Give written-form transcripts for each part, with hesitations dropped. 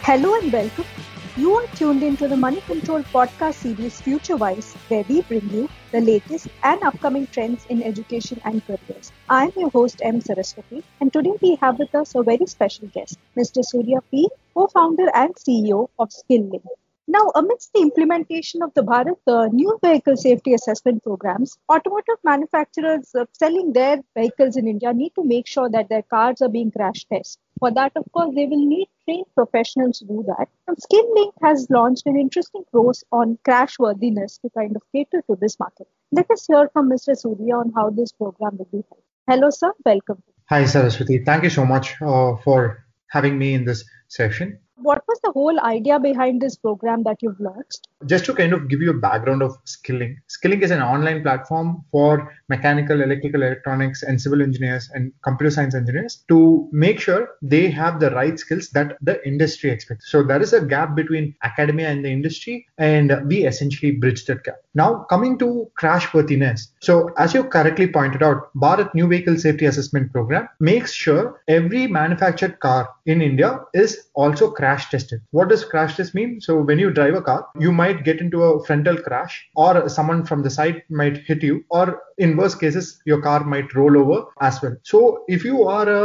Hello and welcome. You are tuned into the Money Control podcast series FutureWise, where we bring you the latest and upcoming trends in education and careers. I am your host M. Saraswati, and today we have with us a very special guest, Mr. Surya P., co-founder and CEO of SkillLink. Now, amidst the implementation of the Bharat new vehicle safety assessment programs, automotive manufacturers selling their vehicles in India need to make sure that their cars are being crash tested. For that, of course, they will need trained professionals to do that. And SkillLink has launched an interesting course on crash worthiness to kind of cater to this market. Let us hear from Mr. Surya on how this program will be held. Hello, sir. Welcome. Hi, Saraswati. Thank you so much for having me in this session. What was the whole idea behind this program that you've launched? Just to kind of give you a background of SkillLink. SkillLink is an online platform for mechanical, electrical, electronics, and civil engineers and computer science engineers to make sure they have the right skills that the industry expects. So there is a gap between academia and the industry, and we essentially bridge that gap. Now, coming to crash worthiness. So as you correctly pointed out, Bharat New Vehicle Safety Assessment Program makes sure every manufactured car in India is also crash tested. What does crash test mean? So when you drive a car, you might get into a frontal crash, or someone from the side might hit you, or in worst cases, your car might roll over as well. So if you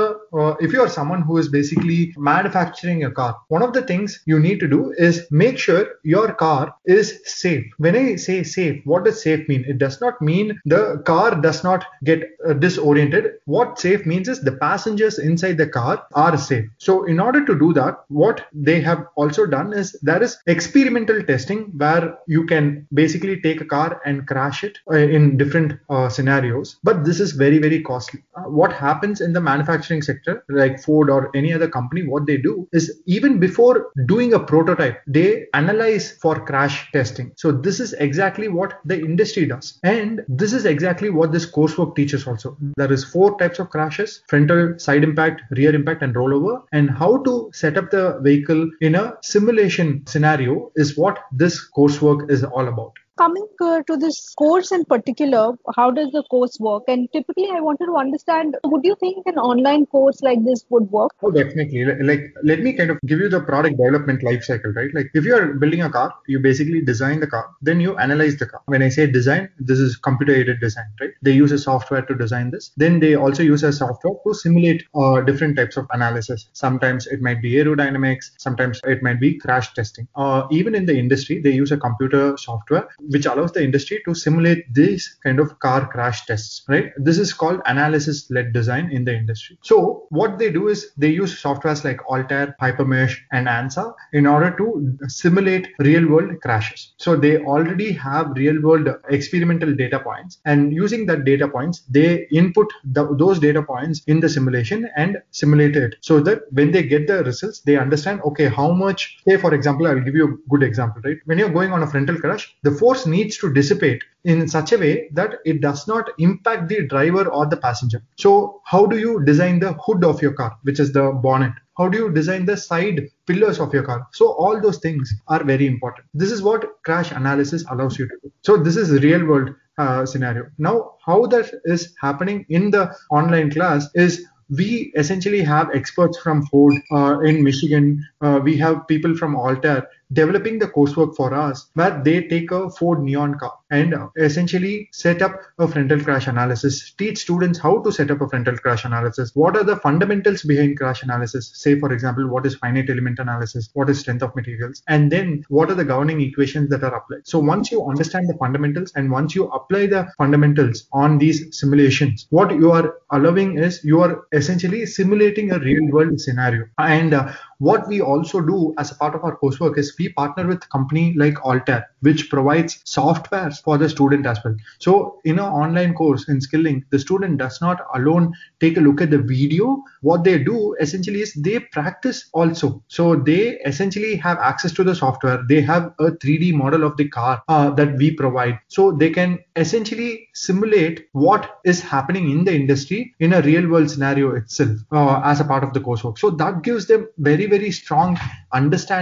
are someone who is basically manufacturing a car, one of the things you need to do is make sure your car is safe. When I say safe, what does safe mean? It does not mean the car does not get disoriented. What safe means is the passengers inside the car are safe. So in order to do that, what they have also done is there is experimental testing where you can basically take a car and crash it in different scenarios, but this is very, very costly. What happens in the manufacturing sector, like Ford or any other company, what they do is even before doing a prototype, they analyze for crash testing. So this is exactly what the industry does, and this is exactly what this coursework teaches also. There is 4 types of crashes: frontal, side impact, rear impact, and rollover, and how to set up the vehicle in a simulation scenario is what this coursework is all about. Coming to this course in particular, how does the course work? And typically, I wanted to understand, would you think an online course like this would work? Oh, definitely. Like, let me kind of give you the product development life cycle, right? Like, if you are building a car, you basically design the car, then you analyze the car. When I say design, this is computer-aided design, right? They use a software to design this. Then they also use a software to simulate different types of analysis. Sometimes it might be aerodynamics, sometimes it might be crash testing. Even in the industry, they use a computer software which allows the industry to simulate these kind of car crash tests, right? This is called analysis-led design in the industry. So what they do is they use softwares like Altair, Hypermesh, and ANSA in order to simulate real-world crashes. So they already have real-world experimental data points, and using that data points, they input those data points in the simulation and simulate it so that when they get the results, they understand, okay, how much, say for example, I'll give you a good example, right? When you're going on a frontal crash, the force needs to dissipate in such a way that it does not impact the driver or the passenger. So how do you design the hood of your car, which is the bonnet? How do you design the side pillars of your car? So all those things are very important. This is what crash analysis allows you to do. So this is real world scenario. Now, how that is happening in the online class is we essentially have experts from Ford in Michigan. We have people from Altair developing the coursework for us, where they take a Ford Neon car and essentially set up a frontal crash analysis, teach students how to set up a frontal crash analysis, what are the fundamentals behind crash analysis, say for example, what is finite element analysis, what is strength of materials, and then what are the governing equations that are applied. So once you understand the fundamentals and once you apply the fundamentals on these simulations, what you are allowing is you are essentially simulating a real world scenario. And what we also do as a part of our coursework is we partner with a company like Altair, which provides softwares for the student as well. So in an online course in SkillLink, the student does not alone take a look at the video. What they do essentially is they practice also. So they essentially have access to the software. They have a 3D model of the car that we provide. So they can essentially simulate what is happening in the industry in a real world scenario itself as a part of the coursework. So that gives them very, very strong understanding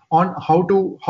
on how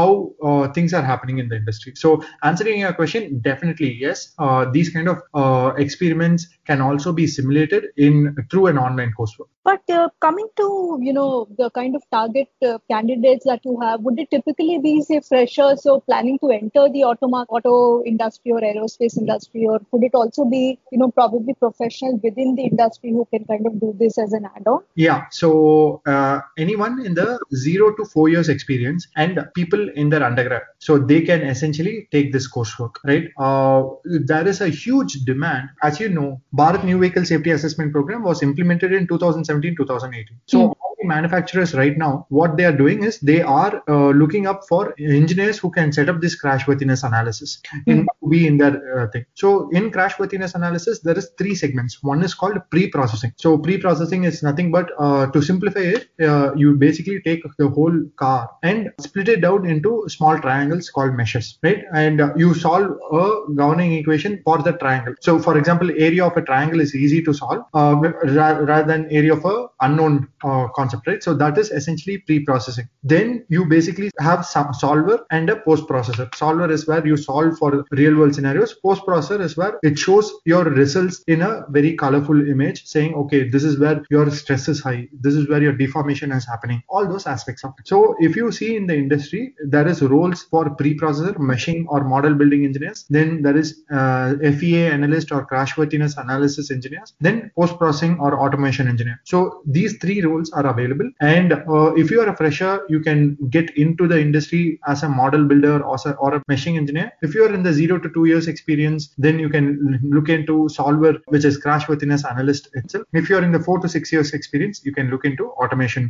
things are happening in the industry. So answering your question, definitely yes. These kind of experiments can also be simulated through an online coursework. But coming to, the kind of target candidates that you have, would it typically be, say, freshers, so planning to enter the auto industry or aerospace industry, or could it also be, probably professionals within the industry who can kind of do this as an add-on? Yeah. So anyone in the 0 to 4 years experience and people in their undergrad, so they can essentially take this coursework, right? There is a huge demand. As you know, Bharat New Vehicle Safety Assessment Program was implemented in 2017-2018. So all the manufacturers right now, what they are doing is they are looking up for engineers who can set up this crashworthiness analysis in their thing. So in crashworthiness analysis, there is 3 segments. One is called pre-processing. So pre-processing is nothing but to simplify it, you basically take the whole car and split it down into small triangles called meshes, right? And you solve a governing equation for the triangle. So for example, area of a triangle is easy to solve rather than area of a unknown concept, right? So that is essentially pre-processing. Then you basically have some solver and a post-processor. Solver is where you solve for real world scenarios. Post-processor is where it shows your results in a very colorful image saying, okay, this is where your stress is high, this is where your deformation is happening, all those aspects of it. So if you see in the industry, there is roles for pre-processor, meshing or model building engineers. Then there is FEA analyst or crashworthiness analysis engineers. Then post-processing or automation engineer. So these 3 roles are available. And if you are a fresher, you can get into the industry as a model builder or a meshing engineer. If you are in the 0 to 2 years experience, then you can look into solver, which is crashworthiness analyst itself. If you are in the 4 to 6 years experience, you can look into automation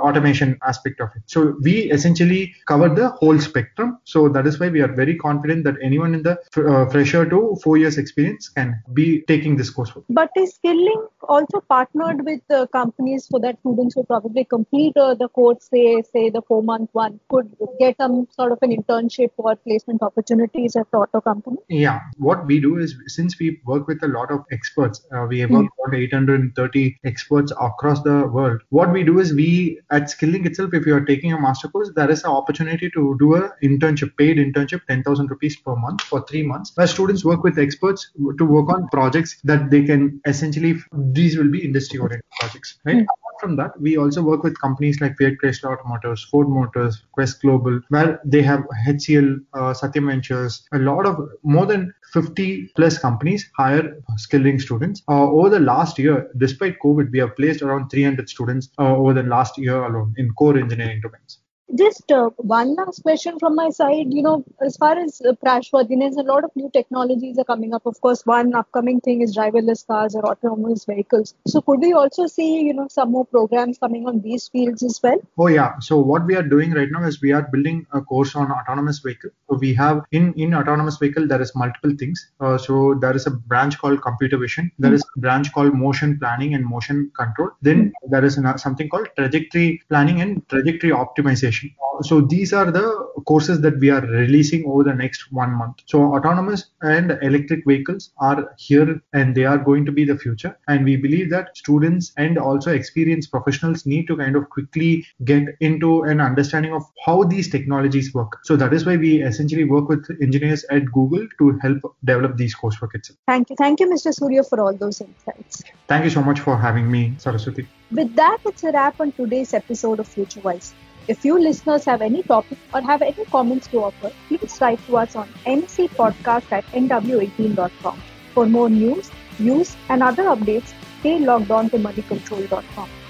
aspect of it. So we essentially cover the whole spectrum. So that is why we are very confident that anyone in the fresher to 4 years experience can be taking this coursework. But is Skilling also partnered with companies so that students who probably complete the course, say the 4-month one, could get some sort of an internship or placement opportunities at the auto company? Yeah, what we do is, since we work with a lot of experts, we have worked with 830 experts across the world. What we do is, we at Skilling itself, if you are taking a master course, there is an opportunity to do a internship, paid internship, 10,000 rupees per month for 3 months, where students work with experts to work on projects that they can essentially, these will be industry oriented projects, right? Apart from that, we also work with companies like Fiat Chrysler Automotives, Ford Motors, Quest Global, where they have HCL, Satyam Ventures, a lot of more than 50 plus companies hire Skilling students. Over the last year, despite COVID, we have placed around 300 students over the last year alone in core engineering domains. Just one last question from my side. As far as crashworthiness, a lot of new technologies are coming up. Of course, one upcoming thing is driverless cars or autonomous vehicles. So could we also see, some more programs coming on these fields as well? Oh yeah. So what we are doing right now is we are building a course on autonomous vehicle. So we have in autonomous vehicle, there is multiple things. So there is a branch called computer vision. There is a branch called motion planning and motion control. Then there is something called trajectory planning and trajectory optimization. So these are the courses that we are releasing over the next 1 month. So autonomous and electric vehicles are here and they are going to be the future. And we believe that students and also experienced professionals need to kind of quickly get into an understanding of how these technologies work. So that is why we essentially work with engineers at Google to help develop these coursework itself. Thank you. Thank you, Mr. Surya, for all those insights. Thank you so much for having me, Saraswati. With that, it's a wrap on today's episode of FutureWise. If you listeners have any topic or have any comments to offer, please write to us on ncpodcast@nw18.com. For more news, views, and other updates, stay logged on to moneycontrol.com.